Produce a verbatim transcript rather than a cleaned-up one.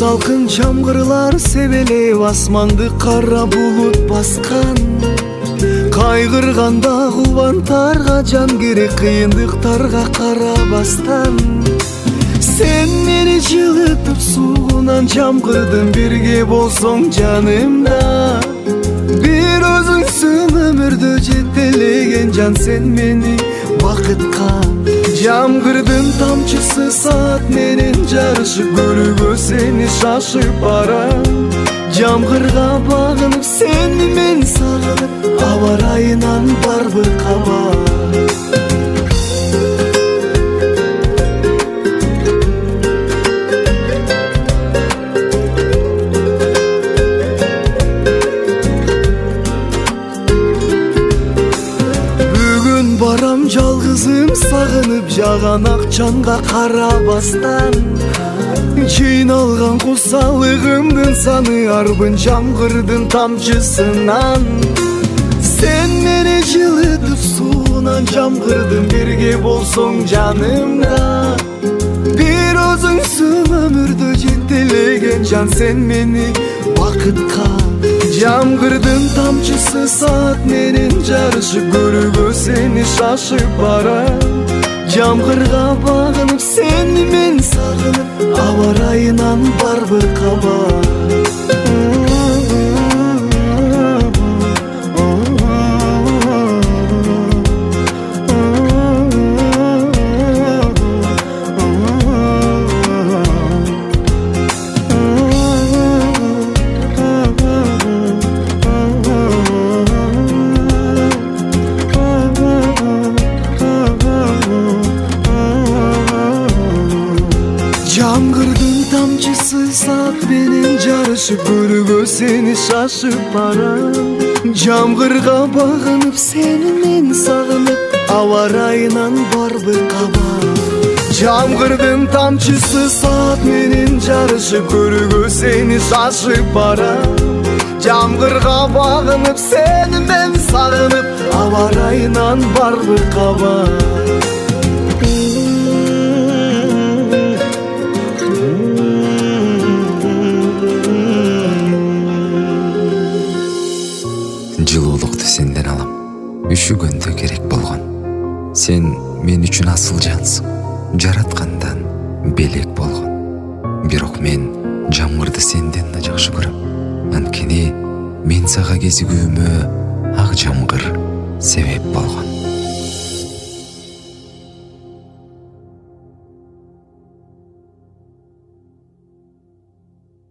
салкын жамгырлар себелеп асманды кара булут баскан. Кайгырганда кубантарга жан керек, кыйындыктарга карабастан. Sen meni жылытып суунан жамгырдың, бирге болсоң жанымда. Бир өзүңсүң өмүрдө жетелеген жан, сен мени бакытка. Жамгырдын тамчысы саат менен жарышып, көрүүгө сени шашып барам. Жамгырга багынып, сени мен сагынып, аба ырайынан барбы кабар. Барам жалгызым сагынып, жаганак жанга карабастан. Жыйналган кусалыгымдын саны арбын жамгырдын тамчысынан. Sen meni жылытып суунан жамгырдың, бирге болсоң жанымда. Бир өзүңсүң өмүрдө жетелеген жан, сен мени бакытка. Жамгырдын тамчысы саат менен жарышып, көрүүгө сени шашып барам. Жамгырга багынып, сени мен сагынып, аба ырайынан барбы кабар. Жамгырдын тамчысы саат менен жарышып, көрүүгө сени шашып барам. Жамгырга багынып, сени мен сагынып, аба ырайынан барбы кабар. Жамгырдын тамчысы саат менен жарышып, көрүүгө сени шашып барам. Жамгырга багынып, сени мен сагынып, аба ырайынан барбы кабар. Жылуулукту сенден алам, үшүгөндө керек болгон. Сен мен үчүн асыл жансың, жараткандан белек болгон. Бирок мен жамгырды сенден да жакшы көрөм. Анткени мен сага кезигүүмө ак жамгыр себеп болгон.